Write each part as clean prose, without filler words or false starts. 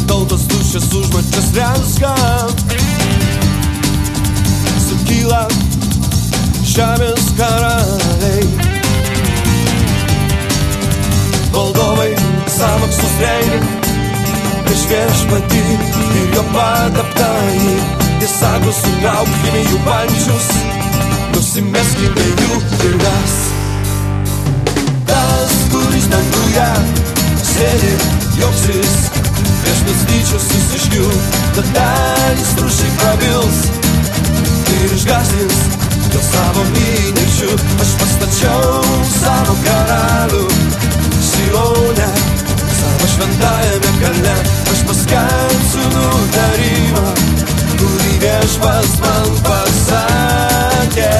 tautos tuščias užmačias renska. Sukyla žemės karaliai, valdovai sąmokslus rengia prieš viešpatį ir jo pataptąjį. Jis sako, sutraukime jų pančius, nusimeskime jų virves. Tas, kuris danguje sėdi, juoksis prieš nuslyčiusius iš jų. Tada jis rūšiai prabils ir išgąsdins dėl savo įniršių. Aš pastačiau savo karalių Sione, savo šventajame kalne. Aš paskelbsiu nutarimą, kurį viešpats man pasakė.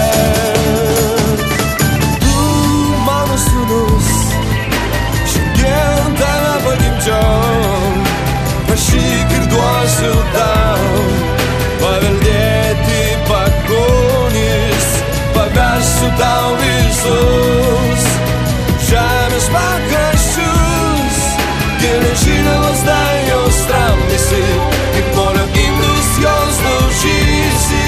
Tu, mano sūnus, šiandien tave pagimdžiau, prašyk ir duosiu tau paveldėti pagonis, pavesiu tau visus žemės pakraščius. Geležinė lazda jos tramdysi, kaip molio indus jos daužysi.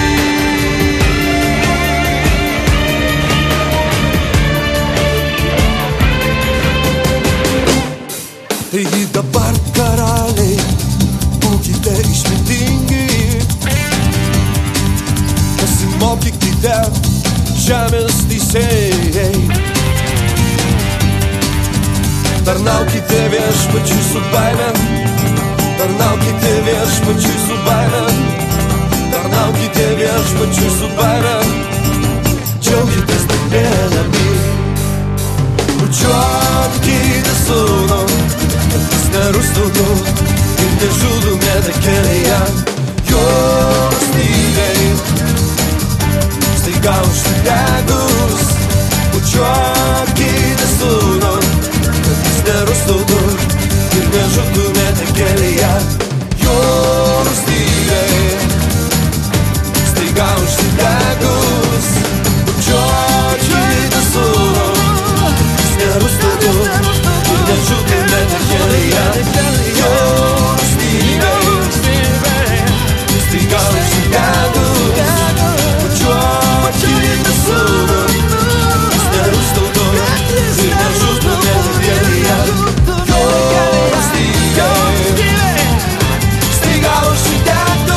Taigi dabar, karaliai, būkite išmintingi, pasimokykite žemės teisėjai. Tarnaukite viešpačiui su baime, tarnaukite viešpačiui su baime, tarnaukite viešpačiui su baime. Džiaukitės stiprėdami, bučiuokite sūnų, kad jis nerūstų ir nežūtumėte kelyje. Jūros tyliai, staiga užsidegus, bučiuokite sūnų, kad jis nerūstų ir nežūtumėte kelyje. Jūros tyliai, staiga užsidegus, bučiuokite sūnų, kad jis nerūstų ir nežūtumėte kelyje. Jūros tyliai, staiga užsidegus, bučiuokite sūnų, kad jis nerūstų ir nežūtumėte kelyje. Jūros tyliai, staiga užsidegus.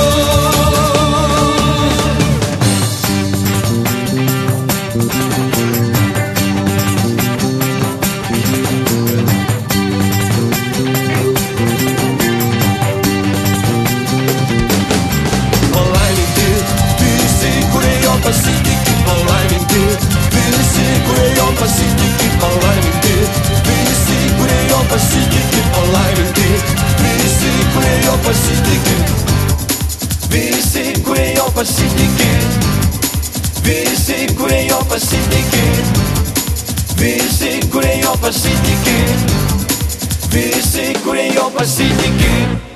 Palaiminti visi, kurie jo pasitiki, palaiminti visi, kurie jo pasitiki, palaiminti visi, kurie jo pasitiki, palaiminti visi, kurie jo pasitiki, visi, kurie jo pasitiki, visi, kurie jo pasitiki, visi, kurie jo pasitiki, visi, kurie jo pasitiki.